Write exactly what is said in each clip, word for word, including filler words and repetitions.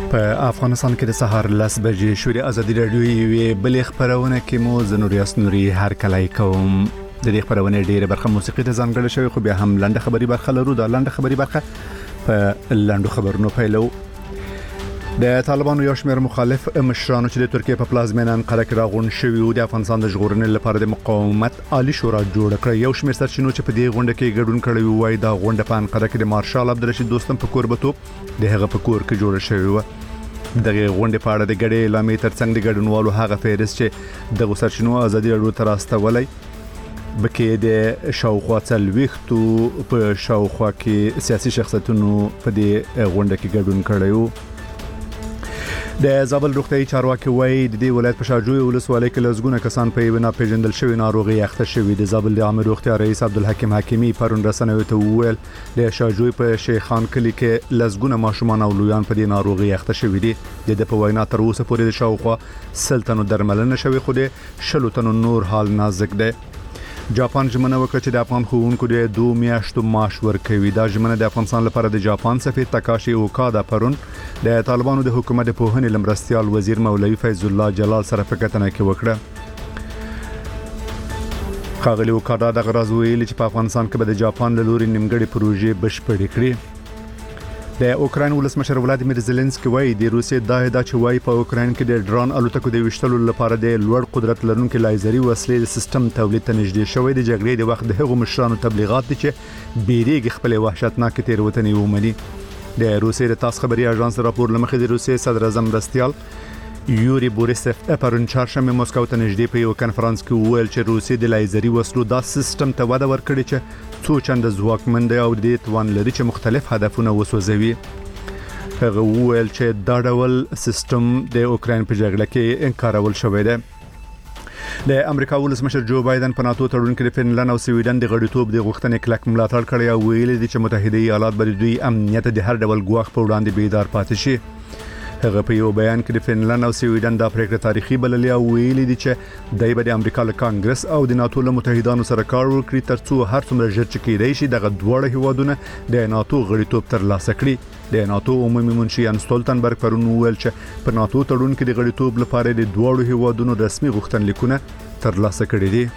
په افغانستان کې د سهار لس بجې شوري ازادي رادیو یې بلې خبرونه کې مو زنوریاس نوري هر کله کوم د دې خبرونه ډیره برخه موسیقي ته ځانګړې شوی خو بیا هم لنډه خبري برخه لرو دا لنډه خبري برخه په لنډو خبرونو پیلو د طالبانو یو شمېر مخالف مشرانو چې د ترکیه په پلازمینه انقره کې راغون شوي او د افغانستان د ژغورنې لپاره د مقاومت عالی شورا جوړ کړ یو شمېر سرچینو چې په دې غونډه کې ګډون کړی وای دا غونډه په انقره کې د مارشال عبدالرشید دوستم په کوربتوب د هغه په کور کې جوړ شوی و دغه غونډې په اړه د ګډې اعلامیې ترڅنګ د ګډونوالو هغه فهرست چې د سرچینو ازادي راډیو تر راستولای بکې د شاوخوا څلويختو په شاوخوا کې سیاسي شخصیتونو په دې غونډه کې ګډون کړی د زابل روغتيایي چارواکي وایي د دې ولایت په شاجوی ولسوالۍ کې لزګونه کسان په یوه ناپېژندل شوی ناروغي اخته شوی د زابل د عامه روغتیا رئیس عبدالحکیم حکیمی پرون رسنیو ته وویل د شاجوی په شیخان کلی کې لزګونه ماشومان او لویان په دې ناروغي اخته شوی دي د په وینا تر اوسه پورې د شاوخوا سلطنو درملنه شوی خو د شلو تنو نور حال نازک دی جاپان ژمنه وکړه چې د افغان ښوونکو د دوه میاشتو معاش ورکوي دا ژمنه د افغانستان لپاره د جاپان سفیر تاکاشي اوکادا پرون د طالبانو د حکومت د پوهنې لمرستيال وزیر مولوي فیض الله جلال سره په کتنه کې وکړه خاغلی اوکادا د غرض ویلي چې په افغانستان کې به د جاپان له لوري نیمګړې پروژې بشپړې کړي د اوکرين ولسمشر ولادیمیر زيلنسکي وایي د روسیې د هدا چې وایي په اوکرين کې د ډرون الوتکو د وشتلو لپاره د لوړ قدرت لرونکو لایزري وسلې د سیستم تولید ته نږدې شوی د جګړې د وخت د هغو مشرانو تبلیغات دي چې بیریږي خپل وحشتناک تیروتنې ومني د روسیې د تاس خبري اژانس راپور لمخې د روسیې صدر اعظم رستيال یوري بوریسف پرون چهارشنبه مسکو ته نږدې په یو کنفرانس کې وویل چې روسیې د لایزري وسلو دا سیستم ته وده ورکړي چې څو چنده ځواکمن دی او د توان لري چې مختلف هدفونه وسوځوي هغه وویل چې دا ډول سیستم د اوکرين په جګړه کې انکارول شوی دی د امریکا ولسمشر جو بایدن په ناتو تړون کې د فنلند او سویډن د غړیتوب د غوښتنې کلک ملاتړ کړی او ویلي دي چې متحده ایالات به د دوی امنیت د هر ډول ګواښ په وړاندې بیدار پاتې شي هغه په یو بیان کې د فنلند او سویډن د پریکړه تاریخي بللې او ویلي دي چې دای به د امریکا له کانګرس او د ناتو له متحدانو سره کار وکړي ترڅو هر څومره ژر چې کېدای شي دغه دواړه هیوادونه د ناتو غړیتوب ترلاسه کړي د ناتو عمومي منشي ان ستولتنبرګ پرون ویل چې په ناتو تړون کې د غړیتوب لپاره د دواړو هیوادونو رسمي غوښتنلیکونه ترلاسه کړي دي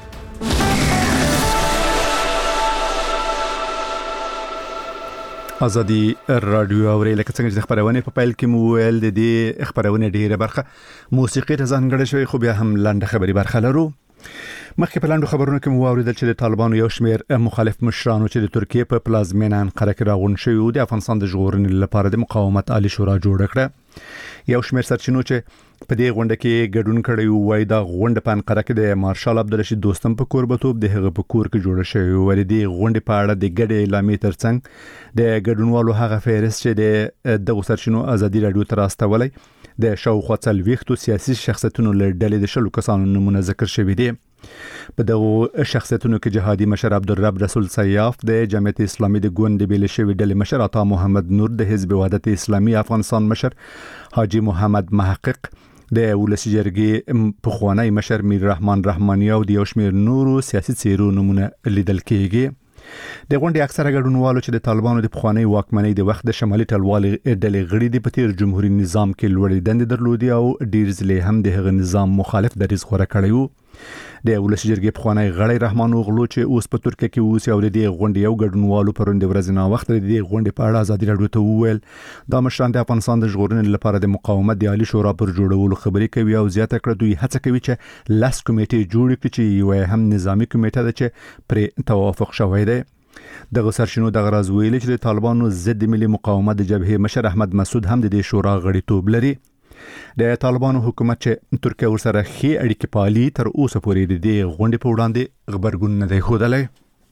ازادي رادیو اوري لکه څنګه چې خبرونه په پایل کې مو ویل د دې خبرونه ډیره برخه موسیقي ته ځانګړې شوی خو بیا هم لنډه خبري برخه لرو مخکې په لاندو خبرونو کې مو اوریدل چې د طالبانو یو شمېر مخالف مشرانو چې د ترکیه په پلازمینه انقره کې راغون شوي او د افغانستان د ژغورنې لپاره د مقاومت عالی شورا جوړ کړه یو شمېر سرچینو چې په دې غونډه کې ګډون کړی وای دا غونډه په انقره کې د مارشال عبدالرشید دوستم په کوربتوب د هغه په کور کې جوړ شوی و د دې غونډې په اړه د ګډې اعلامیې ترڅنګ د ګډونوالو هغه فهرست چې د دغه سرچینو ازادي راډیو تر راستولای د شاوخوا څلويختو سیاسي شخصیتونو له ډلې د شلو کسانو نمونه ذکر شوی دی په دغه شخصیتونو کې جهادي مشر عبدالرب رسول سیاف د جمعیت اسلامي د ګوند بیل شوی ډلې مشر عطا محمد نور د حزب وحدت اسلامي افغانستان مشر حاجی محمد محقق د ولسی جرګې پخوانی مشر میر رحمان رحماني او د یو شمېر نورو سیاسي څیرو نمونه لیدل کېږي د غونډې اکثره ګډونوالو چې د طالبانو د پخوانی واکمنۍ د وخت د شمالي ټلوالي ډلې غړي د پتیر جمهوریت نظام کې لوړې دندې درلودي او ډیر ځله هم د هغه نظام مخالف دریځ غوړه کړی وو د ولسی جرګې پخوانی غړی رحمان اوغلو چې اوس په ترکیه کې اوسي او د دې غونډې یو ګډونوالو پروند ورځنا وخت د دې غونډې په اړه ازادي راډیو ته وویل دا مشران د افغانستان د ژغورنې لپاره د مقاومت د عالی شورا پر جوړولو خبرې کوي او زیاته کړه دوی هڅه کوي چې لاس کمیټې جوړ کړي چې یو هم نظامی کمیټه ده چې پر توافق شوی دی دغه سرچینو د غرض ویلي چې د طالبانو ضد ملي مقاومت د جبهه مشر احمد مسعود هم د دې شورا غړیتوب لري د طالبانو حکومت چې ترکیه ورسره خې اړیکې پالي تر اوسه پورې د دې غونډې په وړاندې خبرګون نه دی ښودلی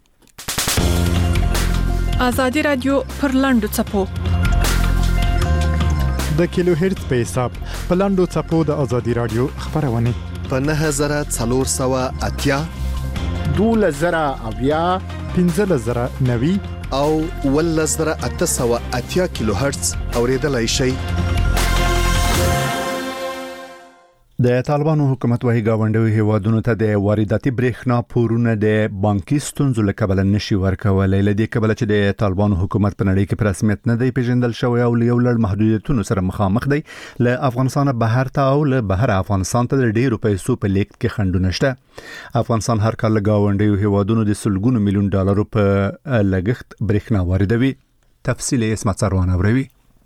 ازادي رادیو پر لاندو چپو د کیلو هرتز په حساب په لاندو چپو د ازادي رادیو خبرونه په نه زره څلور سوه اتیا دوله زره اویا پنځه زره نوي او ول زره اته سوه اتیا کیلو هرتز اوریدلای شئ د طالبانو حکومت وايي گاونډي هیوادونو ته د وارداتي برېښنا پورونه د بانکي ستونزو له کبله نشي ورکولای. له دې کبله چې د طالبانو حکومت په نړۍ کې په رسمیت نه دی پیژندل شوی او یو لړ محدودیتونو سره مخامخ دی. له افغانستان بهر ته او له بهر افغانستان ته د ډیرو پیسو په لیږد کې خنډونه شته. افغانستان هر کال له گاونډي هیوادونو د سلګونو میلیون ډالرو په لګښت برېښنا واردوي. تفصیل یې اسمت سروان اوروي.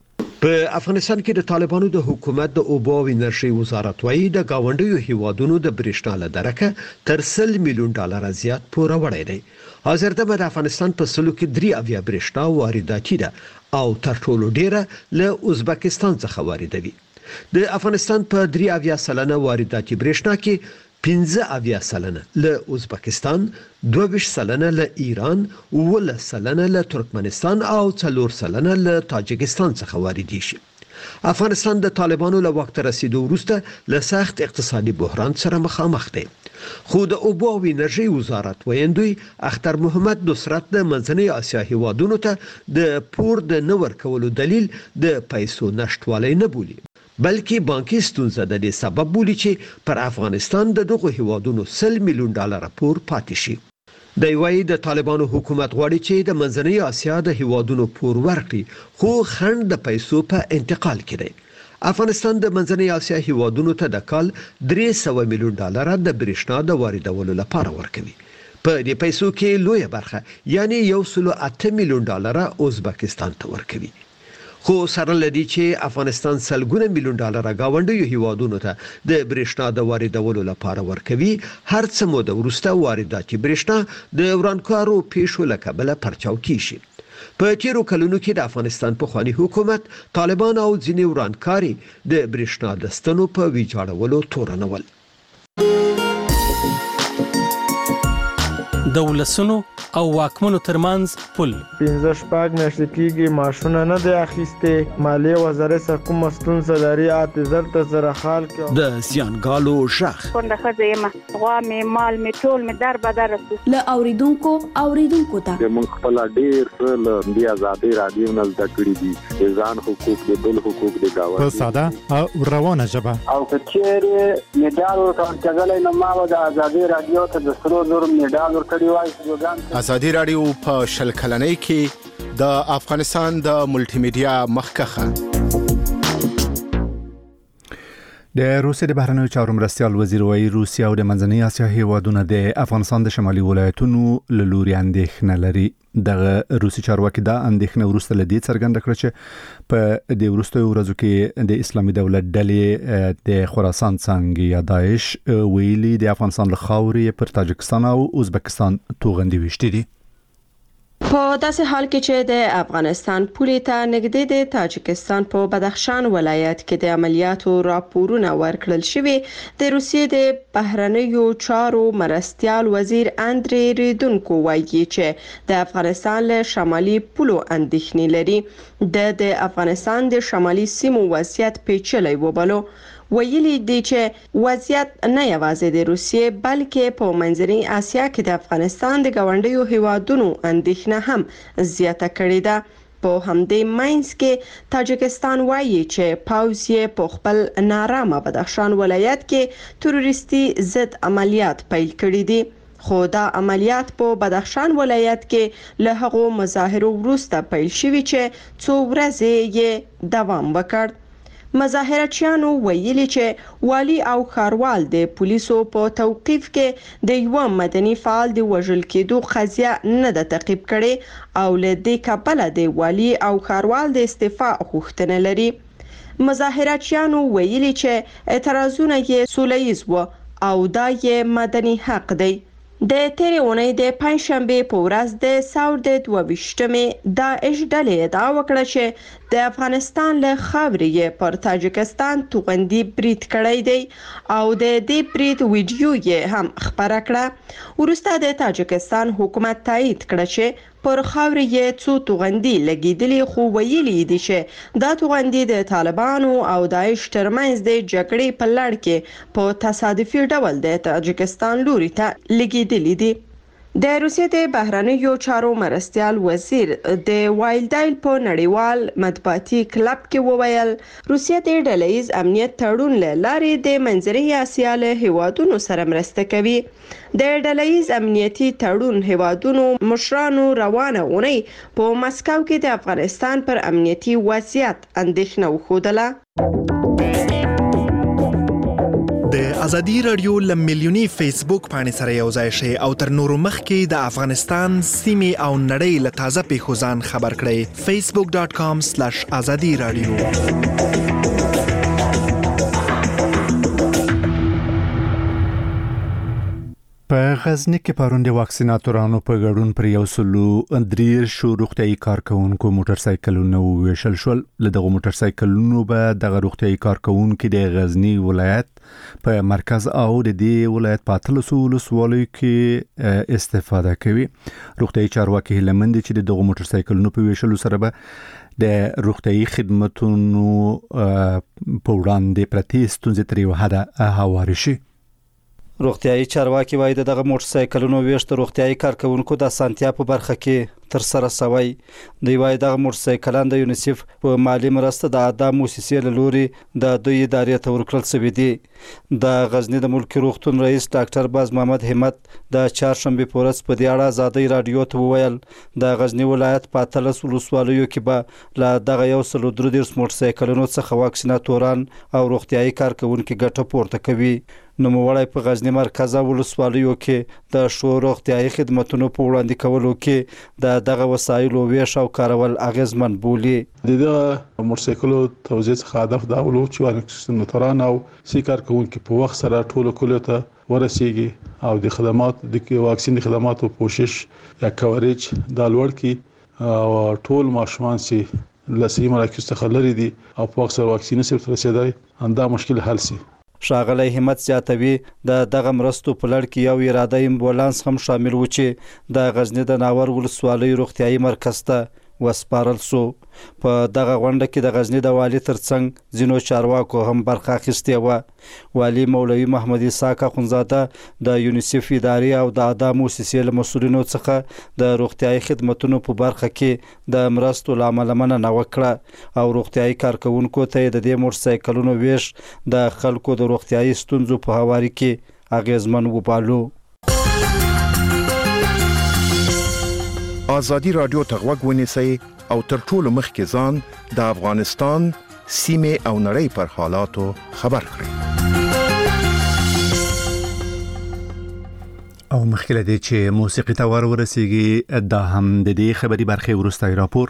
په افغانستان کې د طالبانو د حکومت د اوبو او انرژي وزارت وايي د گاونډیو هیوادونو د برېښنا له درکه تر سل میلیون ډالر زیات پور وړي دي. حاضر د افغانستان په سلو کې درې اویا برېښنا وارداتي ده او تر ټولو ډیره له ازبکستان څخه واردوي. د افغانستان په درې اویا سلنه وارداتي برېښنا کې پنځه اویا سلنه له ازبکستان، دوه ویشت سلنه له ایران، اووه سلنه له ترکمنستان او څلور سلنه له تاجکستان څخه واردېږي شي. افغانستان د طالبانو له وخت رسیدو وروسته له سخت اقتصادي بحران سره مخامخ دی. خو د اوبو او انرژي وزارت ویندوی اختر محمد نصرت د منځنۍ اسیا هیوادونو ته د پور د نه ورکولو دلیل د پیسو نشټوالی نه بولي، بلکې بانکي ستونزه د دې سبب بولي چې پر افغانستان د دغه هیوادونو سل میلیون ډالر پور پاتې شي. د وایي د طالبانو حکومت غواړي چې د منځنۍ اسیا د هیوادونو پور ورکړي، خو خنډ د پیسو په انتقال کې دی. افغانستان د منځنۍ اسیا هیوادونو ته د کال درې سوه میلیون ډالر د برېښنا د واردولو لپاره ورکوي. په دې پیسو کې لویه برخه یعنی یو سل اته میلیون ډالر ازبکستان ته ورکوي. خو سره لدی چې افغانستان سلګونه میلیون ډالر گاونډیو هیوادونو ته د برېښنا د واردولو لپاره ورکوي، هر څه مو د ورسته وارداتي برېښنا د ورانکارو پیښو له کبله پرچاو کیږي. په تیرو کلونو کې د افغانستان پخوانی حکومت طالبان او ځینې ورانکاري د برېښنا د ستنو په ویجاړولو تورنول. د ولسونو او واکمنو ترمنځ پل پنځه شپږ میاشتې کېږي ماشونه نه دی اخیستې، مالیې وزارت سره کومه ستونزه لري، اته زر ته زره خال کې د زیانګالو ژغ څنګه ښځه یم غوا مې مال مې ټول مې در بدر له اوریدونکو اوریدونکو ته موږ خپل ډیر څه له دې آزادۍ راډیو نه زده کړي دي، ځان حقوق دي، بل حقوق دي گاوند په ساده او روانه ژبه. او کچېره میډال ورکړل کېدل نو ما د آزادۍ راډیو ته د سرو زر میډال ورکړی وای. آزادۍ راډیو په شل کلنۍ کې د افغانستان د ملټي میډیا مخکخه. د روسیې د بهرنیو چارو مرستیال وزیر وايي روسیا او د منځنۍ اسیا هیوادونه د افغانستان د شمالي ولایتونو له لوري اندېښنه لري. دغه روسي چارواکي دا اندېښنه وروسته له دې څرګنده کړه چې په د وروستیو ورځو کې د اسلامي دولت ډلې د خراسان څنګه یا داعش ویلي د افغانستان له خاورې پر تاجکستان او ازبکستان توغندي وشتي دي. په داسې حال کې چې د افغانستان پولې ته نږدې د تاجکستان په بدخشان ولایت کې د عملیاتو راپورونه ورکړل شوي، د روسیې د بهرنیو چارو مرستیال وزیر اندري ریدونکو وایي چې د افغانستان له شمالي پولو اندېښنې لري. د د افغانستان د شمالي سیمو وضعیت پیچلی وبلو. ویلي دی چې وضعیت نه یوازې د روسیې بلکې په منځنۍ اسیا کې د افغانستان د گاونډیو هیوادونو اندېښنه هم زیاته کړې ده. په همدې منځ کې تاجکستان وایي چې پوځ یې په خپل نارامه بدخشان ولایت کې تروریستي ضد عملیات پیل کړي دي. خو دا عملیات په بدخشان ولایت کې له هغو مظاهرو وروسته پیل شوي چې څو ورځې یې دوام وکړ. مظاهرچیانو ویلي چې والی او ښاروال د پولیسو په توقیف کې د یو مدني فعال د وژل کېدو قضیه نه ده تعقیب کړي او له دې کبله د والی او ښاروال د استعفا غوښتنه لري. مظاهرچیانو ویلي چې اعتراضونه یې سوله ییز و او دا یې مدني حق دی. د تیرې اونۍ د پنځشنبه په ورځ د ساور د دوه ویشتمې داعش ډلې ادعا وکړه چې د افغانستان له خاورې پر تاجکستان توغندي برید کړی دی او د دې برید ویډیو یې هم خپره کړه. وروسته د تاجکستان حکومت تایید کړه چې پر خاورې یې څو توغندي لګیدلې، خو ویلي دي چې دا توغندي د طالبانو او داعش ترمنځ د جګړې په لړ کې په تصادفي ډول د تاجکستان لوري ته لګیدلې دي. د روسیې د بهرنیو چارو مرستیال وزیر د وایلډایل په نړیوال مطبوعاتي کلب کې وویل روسیه د ډلهییز امنیت تړون له لارې د منځنۍ اسیا له هیوادونو سره مرسته کوي. د ډلهییز امنیتي تړون هیوادونو مشرانو روانه اونۍ په مسکو کې د افغانستان پر امنیتي وضعیت اندېښنه وښودله. د ازادي رادیو له میلیوني فیسبوک باندې سره یو ځای شئ او تر نورو مخکې د افغانستان سیمې او نړۍ له تازه پیښو ځان خبر کړئ. فیسبوک ډاټ کام سلیش ازادي رادیو. په غزنی کې پرون د واکسیناتورانو په ګډون پر یو سلو درې شو روغتيایي کارکونکو موټر سایکلونو ویشل شول. له دغه موټر سایکلونو به د روغتيایي کارکونکو د غزنی ولایت په مرکز او د دې ولایت په اتلسو ولسوالیو کې استفاده کوي. روغتيایي چارواکي هلمند چې دغه موټر سایکلونو په ویشلو سره به د روغتيایي خدماتونو په وړاندې پرتې ستونزې تر یو حده هواري شي. روغتيایي چارواکي وايي دغه موټر سایکلونو ویشت روغتيایي کارکونکو د سانتیا په برخه کې تر سره سوی. دی وايي دغه موټر سایکلان د یونیسف په مالی مرسته د ادا موسسې له لوري د دوی ادارې ته ورکړل شوی دی. د غزنی د ملکی روغتون رئیس ډاکټر باز محمد همت د چهارشنبه په ورځ په دې اړه ازادي رادیو ته وویل د غزنی ولایت په اتلس ولسوالیو کې به له دغه یو سل درې دیرش موټر سایکلونو څخه واکسیناتوران او روغتيایي کارکونکو ګټه پورته کوي. نو موړی په غزنی مرکز ولسوالیو کې د شو روغتيایي خدماتونو په وړاندې کولو کې د دغه وسایلو ویش او کارول اغیزمن بولی. د موټرسایکلو توزیع څخه هدف دا ولو چې واکسیناتوران او سي کارکونکو په وخت سره ټولو کولو ته ورسیږي او د خدمات د واکسین د خدماتو کوشش یا کوریج د لوړ کې او ټول ماشومان سي لسی مراکز څخه لري دي او په وخت سره واکسین سره رسیدای انده مشکل حل سي. ښاغلی همت زیاتوي د دغه مرستو په لړ کې یو اراده امبولانس هم شامل و چې د غزنی د ناور ولسوالۍ روغتيایي مرکز ته وسپارل شو. په دغه غونډه کې د غزنی د والي ترڅنګ ځینو چارواکو هم برخه اخیستې وه. والي مولوي محمد اسحاق اخونزاده د یونیسف ادارې او د ادا موسسې له مسؤلینو څخه د روغتيایي خدماتونو په برخه کې د مرستو له امله مننه وکړه او روغتيایي کارکونکو ته د دې موټر سایکلونو ویش د خلکو د روغتيایي ستونزو په هواري کې اغیزمن وبالو. ازادي رادیو ته غوږ ونیسئ او تر ټولو مخکې ځان د افغانستان سیمې او نړۍ پر حالاتو خبر کړئ. او مخکې لدی چې موسیقي ته ور ورسیږي دا هم د دې خبري برخه ورستای راپور.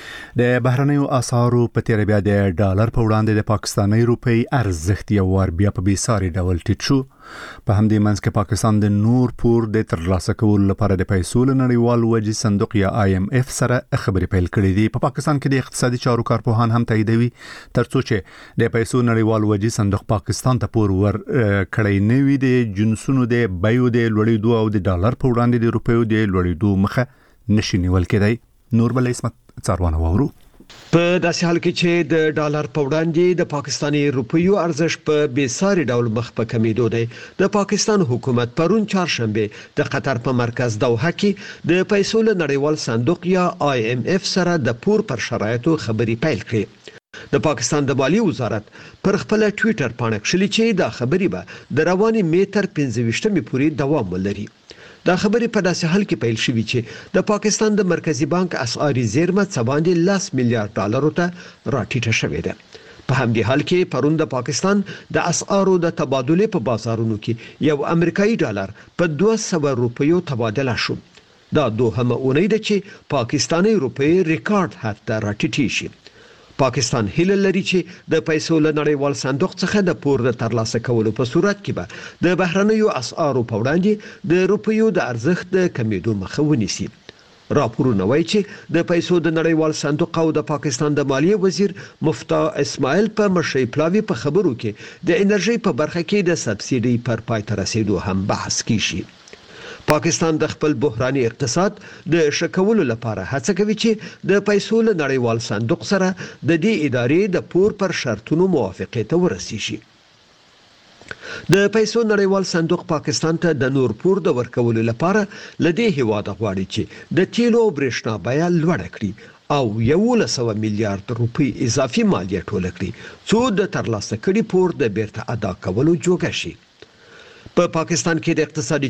د بهرنیو اسعارو په تیر بیا د ډالر په وړاندې د پاکستاني روپی ارزښت یو ور بیا په بیساري ډول ټیټ شو. په همدې منځ کې پاکستان د نور پور د ترلاسه کولو لپاره د پیسو له نړیوال وجې صندوق یا آی ایم اف سره خبرې پیل کړې دي. په پا پاکستان کې د اقتصادي چارو کارپوهان هم تاییدوي ترڅو چې د پیسو نړیوال وجې صندوق پاکستان ته پور ور کړی نه وي د جنسونو د بیو د لوړېدو او د ډالر په وړاندې د روپیو د لوړېدو مخه نشي نیول کېدای. نور بل اسمت څاروانه وورو. په داسې حال کې چې د ډالر په وړاندې د پاکستاني روپیو ارزښت په بیساري ډول مخ په کمیدو دی. د پاکستان حکومت پرون چهارشنبه د قطر په مرکز دوحه کې د پیسو له نړیوال صندوق یا آی ایم اف سره د پور پر شرایطو خبري پیل کړې. د پاکستان د مالی وزارت پر خپل ټوئیټر باندې کړي چې دا خبري به د رواني میټر پنځه ویشتمې پورې دوام ولري. دا خبرې په داسې حال کې پیل شوې چې د پاکستان د مرکزی بانک اسعاري زیرمه څه باندې لس میلیارډ ډالر ته راټیټه شوې ده. په همدې حال کې پرون د پاکستان د اسعارو د تبادله په بازارونو کې یو امریکایي ډالر په دوه سوه روپیو تبادله شو. دا دوهمه اونۍ ده چې پاکستاني روپی ریکارډ حد ته راټیټې شي. پاکستان هیله لري چې د پیسو له نړیوال صندوق څخه د پور د ترلاسه کولو په صورت کې به د بهرنیو اسعارو په وړاندې د روپیو د ارزښت د کمیدو مخه ونیسي. راپورونه وايي چې د پیسو د نړیوال صندوق او د پاکستان د مالیې وزیر مفتاح اسماعیل په مشرۍ پلاوي په خبرو کې د انرژي په برخه کې د سبسایډي پر پای ته رسیدو هم بحث کیږي. پاکستان د خپل بحراني اقتصاد د شکولو لپاره هڅه کوي چې د پیسو له نړیوال صندوق سره د دې ادارې د پور پر شرطونو موافقه ته ورسیږي. د پیسو نړیوال صندوق پاکستان ته د نور پور د ورکولو لپاره لدې هیواد غواړي چې د تیلو او برېښنا بیه لوړه کړي او یولس سوه میلیارډ روپی اضافي مالیه ټوله کړي څو د ترلاسه کړي پور د بیرته ادا کولو جوګه شي. په پاکستان کې د اقتصادي